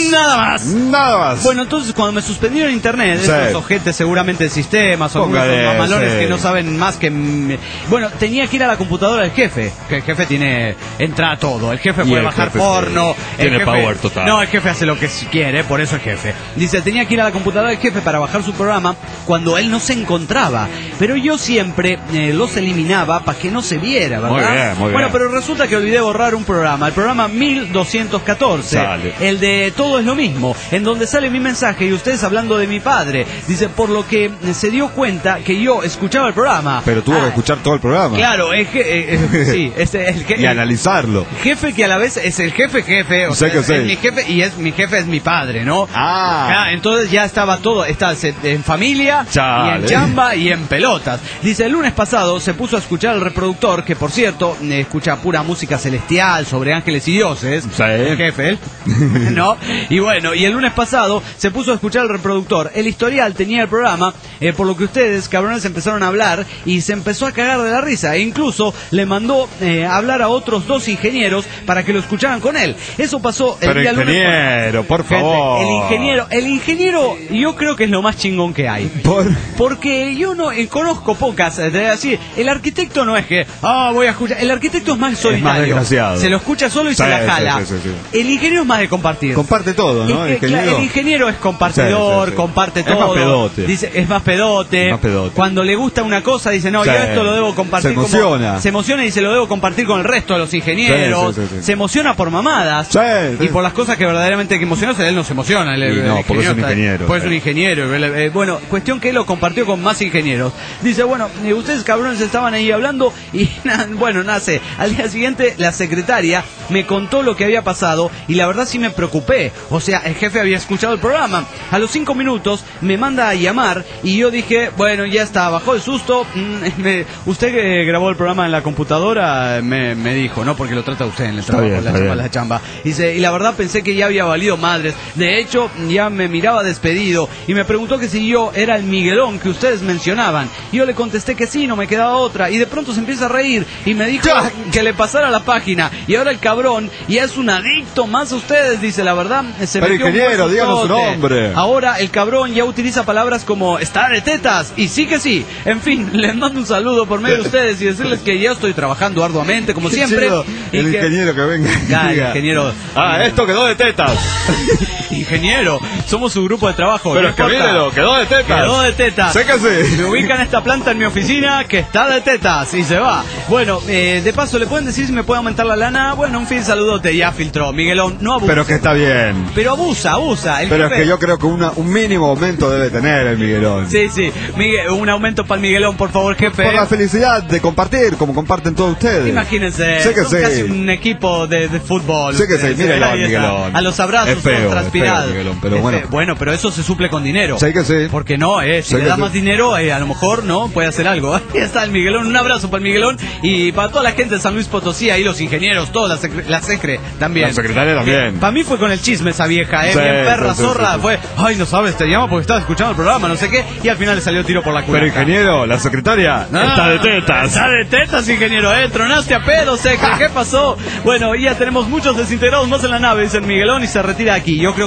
más. Bueno, entonces cuando me suspendieron internet, esos ojetes seguramente de sistemas o algunos mamalones que no saben más que... Bueno, tenía que ir a la computadora del jefe, que el jefe entra a todo. El jefe puede bajar porno. Tiene power total. No, el jefe hace lo que quiere, por eso es jefe. Dice, tenía que ir a la computadora del jefe para bajar su programa cuando él no se encontraba. Pero yo siempre los eliminaba para que no se viera, ¿verdad? Muy bien. Bueno, pero resulta que olvidé borrar un programa, el programa 1214, Sale. el de Todo es lo mismo, en donde sale mi mensaje y ustedes hablando de mi padre. Dice, por lo que se dio cuenta que yo escuchaba el programa. Pero tuvo que escuchar todo el programa. Claro, es que sí, y analizarlo. Jefe que a la vez es el jefe, o sea, es mi jefe y mi jefe es mi padre, ¿no? Entonces ya estaba todo, está en familia, y en chamba y en pelotas. Dice, el lunes pasado se puso a escuchar el reproductor, que por cierto, escucha pura música celestial sobre ángeles y dioses, el jefe, ¿no? Y bueno, y el lunes pasado se puso a escuchar el reproductor. El historial tenía el programa, por lo que ustedes, cabrones, empezaron a hablar y se empezó a cagar de la risa. E incluso le mandó hablar a otros 2 ingenieros para que lo escucharan con él. Eso pasó el día lunes. Ingeniero, por favor. El ingeniero, yo creo que es lo más chingón que hay. Porque yo no conozco pocas. Así, el arquitecto no es que, voy a escuchar. El arquitecto es más solitario. Es más desgraciado. Se lo escucha solo y se la jala. Sí. El ingeniero es más de compartir. Comparte todo, ¿no? El ingeniero es compartidor, comparte todo. Es más pedote. Dice, es más pedote. Cuando le gusta una cosa, dice, no, yo esto lo debo compartir. Se emociona y dice, lo debo compartir con el resto de los ingenieros. Se emociona por mamadas. Y por las cosas que verdaderamente hay que emocionarse, él no se emociona. Porque es un ingeniero. Pues es un ingeniero. Bueno, cuestión que él lo compartió con más ingenieros. Dice, bueno, ustedes cabrones estaban ahí hablando y bueno, nace. Al día siguiente la secretaria me contó lo que había pasado y la verdad sí me preocupé. O sea, el jefe había escuchado el programa. A los 5 minutos me manda a llamar y yo dije, bueno, ya está, bajó el susto. Usted grabó el programa en la computadora, me dijo, ¿no? Porque lo trata usted en el trabajo, la chamba. Dice, y la verdad pensé que ya había valido madres. De hecho, ya me miraba despedido y me preguntó que si yo era el Miguelón que ustedes mencionaban. Y yo le contesté que sí, no me quedaba otra. Y de pronto se empieza a reír y me dijo que le pasara la página. Y ahora el cabrón ya es un adicto más a ustedes, dice, la verdad. Pero ingeniero, díganos su nombre. Ahora el cabrón ya utiliza palabras como está de tetas y sí que sí. En fin, les mando un saludo por medio de ustedes y decirles que ya estoy trabajando arduamente como siempre. El ingeniero que venga. Ya, el ingeniero. Esto quedó de tetas. Ingeniero, somos su grupo de trabajo. Pero es que mírelo, quedó de tetas. Quedó de tetas. Séquese. Me ubican esta planta en mi oficina que está de tetas y se va. Bueno, de paso, ¿le pueden decir si me puede aumentar la lana? Bueno, en fin, saludote, ya filtró. Miguelón, no abusa. Pero que está bien. Pero abusa. Pero jefe... es que yo creo que un mínimo aumento debe tener el Miguelón. Sí. Un aumento para el Miguelón, por favor, jefe. Por la felicidad de compartir, como comparten todos ustedes. Imagínense, son casi un equipo de fútbol. Sí que sí, mírelo al Miguelón. A los abrazos, es feo, transpirados. Pero bueno, pero eso se suple con dinero. Sí que sí. Porque no, si le da más dinero, a lo mejor no puede hacer algo. Ahí está el Miguelón, un abrazo para el Miguelón y para toda la gente de San Luis Potosí, ahí los ingenieros, todos, la secre también. La secretaria también. Para mí fue con el chisme esa vieja, bien perra, zorra, fue, no sabes, te llama porque estaba escuchando el programa, no sé qué, y al final le salió tiro por la culata. Pero ingeniero, la secretaria está de tetas. Está de tetas, ingeniero, tronaste a pedo, secre, ¿qué pasó? Bueno, ya tenemos muchos desintegrados más en la nave, dice el Miguelón, y se retira aquí. Yo creo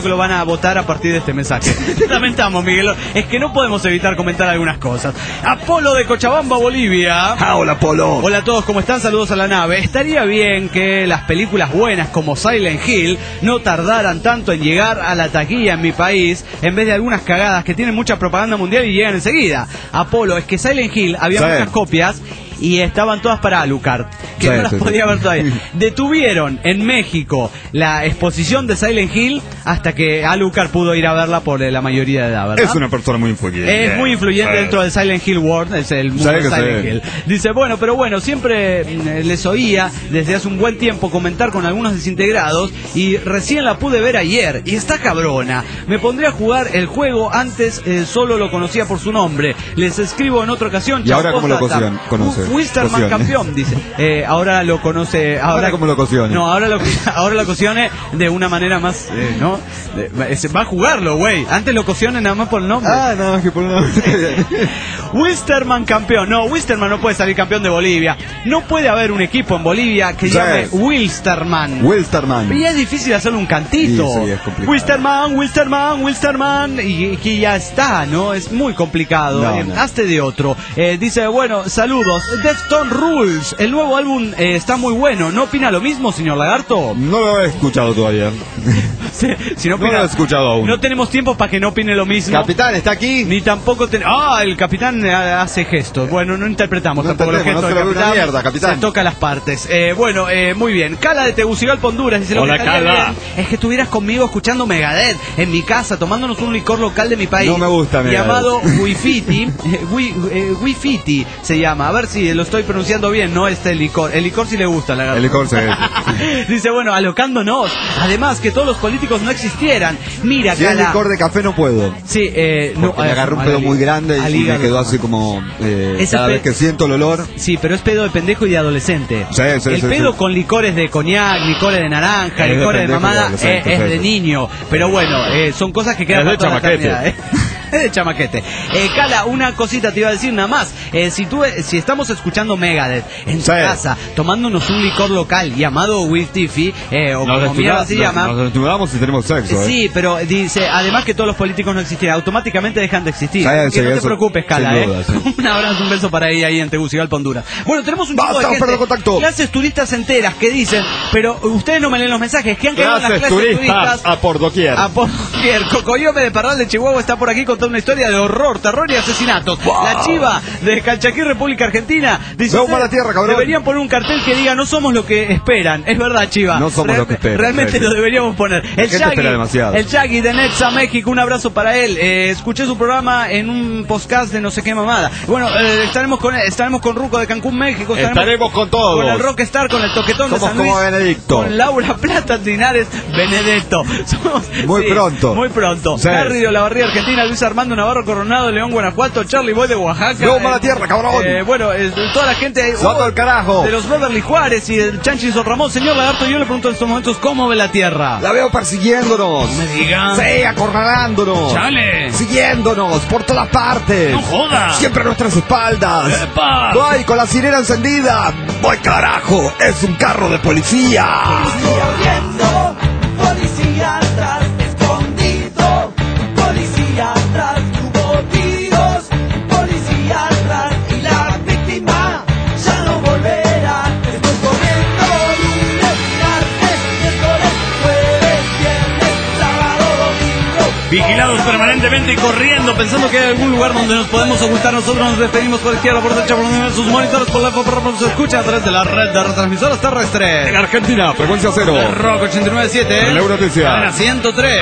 creo que lo van a votar a partir de este mensaje. Lamentamos, Miguel. Es que no podemos evitar comentar algunas cosas. Apolo de Cochabamba, Bolivia. Hola, Apolo. Hola a todos, ¿cómo están? Saludos a la nave. Estaría bien que las películas buenas como Silent Hill no tardaran tanto en llegar a la taquilla en mi país, en vez de algunas cagadas que tienen mucha propaganda mundial y llegan enseguida. Apolo, es que Silent Hill había muchas copias y estaban todas para Alucard, que no las podía ver todavía. Detuvieron en México la exposición de Silent Hill hasta que Alucard pudo ir a verla por la mayoría de edad, ¿verdad? Es una persona muy influyente. Es muy influyente dentro del Silent Hill World, es el mundo de Silent Hill. Dice, bueno, siempre les oía desde hace un buen tiempo comentar con algunos desintegrados y recién la pude ver ayer y está cabrona. Me pondré a jugar el juego, antes solo lo conocía por su nombre. Les escribo en otra ocasión. ¿Y ahora cómo lo conoce? Wisterman campeón, dice. Ahora lo conoce. Ahora cómo lo cocione. No, ahora lo cocione de una manera más, ¿no? Va a jugarlo, güey. Antes lo cocione nada más por el nombre. Nada más que por el nombre. Wisterman campeón. No, Wisterman no puede salir campeón de Bolivia. No puede haber un equipo en Bolivia que llame Wilsterman. Y es difícil hacerle un cantito. Sí, es complicado. Wilsterman. Y que ya está, ¿no? Es muy complicado. Hazte de otro. Dice, bueno, saludos. Deftones Rules, el nuevo álbum está muy bueno. ¿No opina lo mismo, señor Lagarto? No lo he escuchado todavía. Si no, opina, no lo he escuchado aún. No tenemos tiempo para que no opine lo mismo. Capitán, ¿está aquí? Ni tampoco el capitán hace gestos. Bueno, no interpretamos tampoco los gestos del capitán. Mierda, capitán. Se toca las partes. Muy bien. Cala de Tegucigalpa, Honduras, dice: hola, Cala. Es que estuvieras conmigo escuchando Megadeth en mi casa, tomándonos un licor local de mi país. No me gusta Megadeth. Llamado Wifiti se llama. A ver si lo estoy pronunciando bien, no el licor. El licor sí le gusta, la El licor se dice, bueno, alocándonos. Además, que todos los políticos no existieran. Mira, si Cala. es licor de café no puedo. Sí, no. Me agarré un pedo muy grande y me quedó así como cada vez que siento el olor. Sí, pero es pedo de pendejo y de adolescente. El pedo con licores de coñac, licores de naranja, licores de mamada es de niño. Pero bueno, son cosas que quedan de chamaquete. De chamaquete. Cala, una cosita te iba a decir nada más. Si estamos escuchando Megadeth en tu casa, tomándonos un licor local llamado Wifti, o como mierda se llama. Nos desnudamos si tenemos sexo. Sí, pero dice, además que todos los políticos no existieran, automáticamente dejan de existir. Sí, no te preocupes, Cala, duda, un abrazo, un beso para ella ahí en Tegucigalpa, Honduras. Bueno, tenemos un chico de gente, clases turistas enteras que dicen, pero ustedes no me leen los mensajes, que han quedado en las clases turistas a por doquier. Cocoyome de Parral de Chihuahua está por aquí con una historia de horror, terror y asesinatos. Wow. La Chiva de Calchaquí, República Argentina, dice: la tierra, cabrón. Deberían poner un cartel que diga: no somos lo que esperan. Es verdad, Chiva. No somos lo que esperan. Realmente lo deberíamos poner. El Shaggy de Nexa, México, un abrazo para él. Escuché su programa en un podcast de no sé qué mamada. Bueno, estaremos con Ruco de Cancún, México. Estaremos con todos. Con el Rockstar, con el Toquetón de San Luis. Como Benedicto. Con Laura Plata Linares, Benedetto. Muy pronto. Sí. Harry de la Barría Argentina, Luis Armando Navarro Coronado, León, Guanajuato, Charlie Boy de Oaxaca. ¡No, mala tierra, cabrón! Toda la gente el carajo. de los Beverly Juárez y del Chanchi Son Ramón. Señor Lagarto, yo le pregunto en estos momentos: ¿cómo ve la tierra? La veo persiguiéndonos. No me digan. Sí, acorralándonos. ¡Chale! Siguiéndonos por todas partes. ¡No jodas! Siempre a nuestras espaldas. ¡Epa! ¡Voy con la sirena encendida! ¡Voy, carajo! ¡Es un carro de policía! Corriendo, policía atrás, escondido, policía atrás, hubo tiros, policía atrás y la víctima ya no volverá. Estoy corriendo, lunes, martes, miércoles, jueves, viernes, sábado, domingo. Vigilados permanentemente y corriendo, pensando que hay algún lugar donde nos podemos ocultar. Nosotros nos despedimos por izquierda, por derecha, por donde sus monitores, por la nos escucha a través de la red de retransmisoras terrestres. En Argentina, frecuencia 0. Rock 89.7. En Euronoticia. Cadena 103.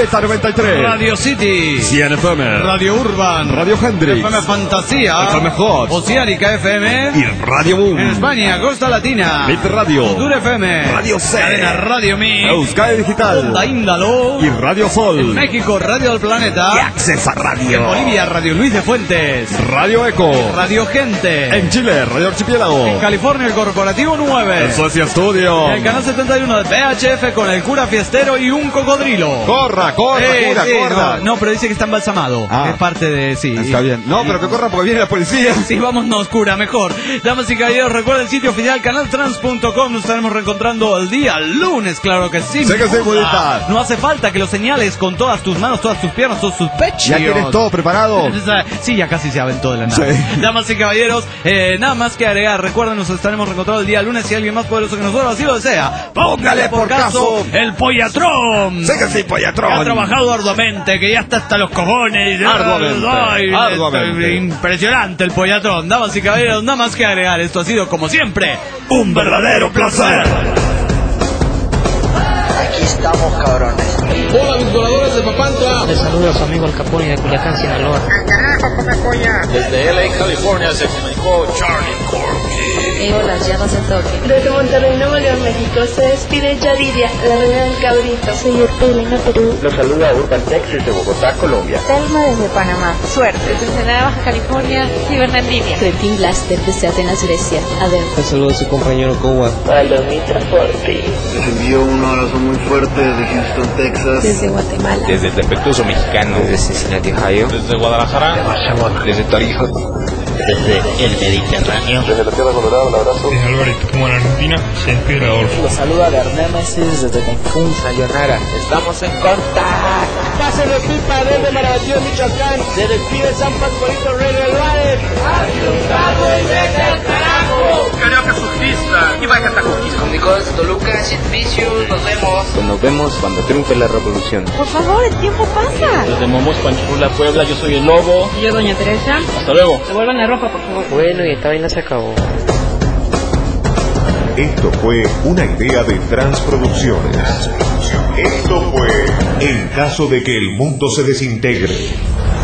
Z93. Radio City. 100 FM. Radio Urban. Radio Hendrix. FM Fantasía. FM Hot. Oceánica FM. Y Radio Boom. En España, Costa Latina. Bit Radio. Dura FM. Radio C. Cadena Radio Mi. Euskadi Digital. Onda Índalo. Y Radio Sol. En México, Radio el planeta. Y Accesa Radio. En Bolivia, Radio Luis de Fuentes. Radio Eco. Radio Gente. En Chile, Radio Archipiélago. En California, el Corporativo 9. En Suecia Studio. En el canal 71 de VHF con el cura fiestero y un cocodrilo. Corra, cura. No, pero dice que está embalsamado. Es parte de... Sí. Está bien. No, pero que corra porque viene la policía. Sí, vámonos, cura, mejor. Damas y caballeros, recuerden el sitio oficial canaltrans.com. Nos estaremos reencontrando el día lunes, claro que sí. Sé que sí, bonita. No hace falta que lo señales con todas tus manos, todas tus piernas, todos tus pechos. ¿Ya tienes todo preparado? Sí, ya casi se aventó de la nave. Sí. Damas y caballeros, nada más que agregar. Recuerden, nos estaremos reencontrando el día lunes. Si alguien más poderoso que nosotros así lo desea, póngale por caso el Pollatrón. Sé que sí, Pollatrón. Que ha trabajado arduamente, que ya está hasta los cojones. Arduamente. Impresionante el Pollatrón. Damas y caballeros, nada más que agregar. Esto ha sido, como siempre, un verdadero placer. Aquí estamos, cabrones. Hola, mis voladores de Papantla. Les saluda a su amigo el Capone de Culiacán, Sinaloa. Desde LA, California, se comunicó Charlie Corky. Hola, llamas el toque. Desde Monterrey, Nuevo León, México, se despide Yaridia, la reina del cabrito. Soy Elena, Perú. Los saluda Urban Texas de Bogotá, Colombia. Telma desde Panamá. Suerte. Desde Ensenada, Baja California, Cibernalindia. Cretin Blaster desde Atenas, Grecia. Adel. Les saludo a su compañero Kowa. Palomita Forti. Les envío un abrazo muy fuerte desde Houston, Texas. Desde Guatemala. Desde el Tempestuoso Mexicano. Desde Cincinnati, Ohio. Desde Guadalajara. Desde Tarija. Desde el Mediterráneo. Desde la Tierra Colorada, un abrazo. Desde Álvarez, como en Argentina, se despide Adolfo. Los saluda de Arnemesis desde Cancún, Sayonara. Estamos en contacto. Pase de pipa desde Marabatío, Michoacán. Se despide San Pascualito Radio Live. ¡Asustado y vete al carajo! Carioca surfista y vaya tacoquista. Con Nicolás Toluca, Sid Vicious, nos vemos. Nos vemos cuando triunfe la revolución. Por favor, el tiempo pasa. Desde Momos, Panchula, Puebla, yo soy el Lobo. Y yo, Doña Teresa. Hasta luego. Devuelvan la ropa, por favor. Bueno, y esta vaina se acabó. Esto fue una idea de Transproducciones. Esto fue En caso de que el mundo se desintegre.